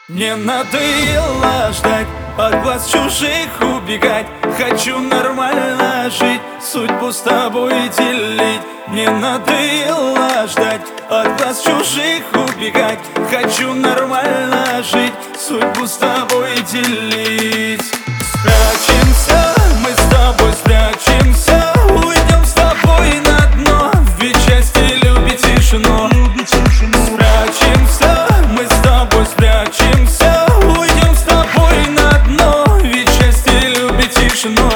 Мне надоело ждать, от глаз чужих убегать. Хочу нормально жить, судьбу с тобой делить. Мне надоело ждать, от глаз чужих убегать. Хочу нормально жить, судьбу с тобой делить. Спрячемся, мы с тобой спрячемся. Уйдем с тобой на дно, ведь счастье любит тишину. Спрячемся, мы с тобой спрячемся. Уйдем с тобой на дно, ведь счастье любит тишину.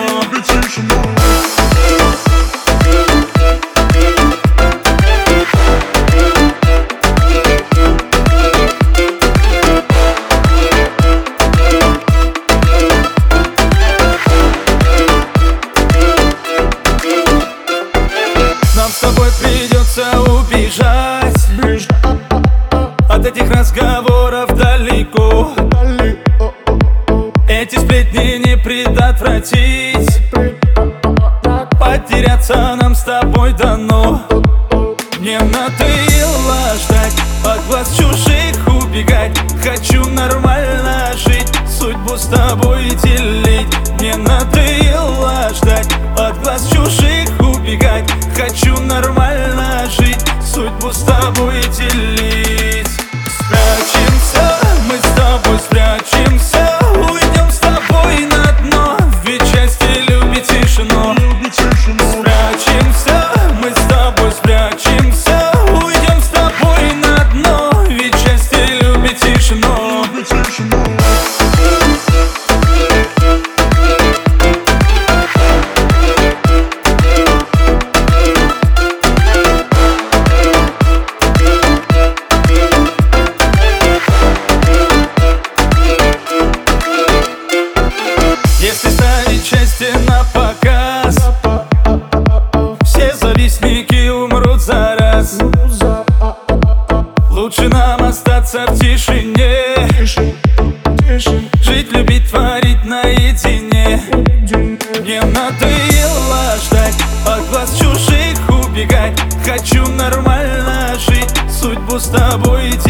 Нам с тобой придется убежать от этих разговоров далеко. Эти сплетни не предотвратить, потеряться нам с тобой дано. Мне надоело ждать, от глаз чужих убегать. Хочу нормально жить, судьбу с тобой делить. Мне надоело ждать, от глаз чужих убегать. Хочу нормально жить, судьбу с тобой делить. Спрячемся, мы с тобой спрячемся. Уйдем с тобой на дно, ведь счастье любит тишину. Спрячемся, мы с тобой спрячемся. Уйдем с тобой на дно, ведь счастье любит тишину. Если ставить счастье на показ, все завистники умрут за раз. Лучше нам остаться в тишине, жить, любить, творить наедине. Мне надоело ждать, от глаз чужих убегать. Хочу нормально жить, судьбу с тобой делить.